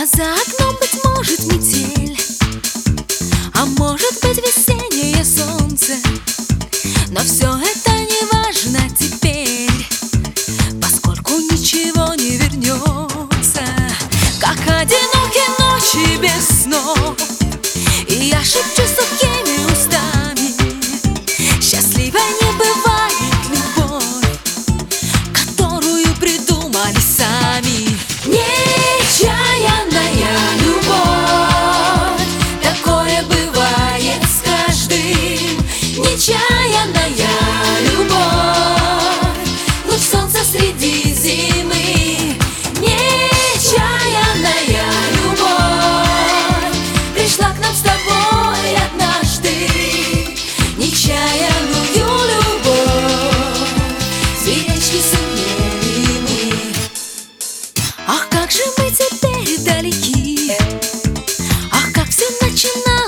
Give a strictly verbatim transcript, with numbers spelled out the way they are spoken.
За окном, быть может, метель, а может быть, весеннее солнце. Но все это не важно теперь, поскольку ничего не вернется. Как одинокие ночи без снов, и я шепчу сухими устами: счастливой не бывает любовь, которую придумали сами. Нечаянная любовь, такое бывает с каждым. Нечаянная любовь, луч солнца среди зимы. Нечаянная любовь пришла к нам с тобой однажды. Нечаянную любовь свечки сумели мы. Ах, как же мы теперь далеки, ах, как все начинается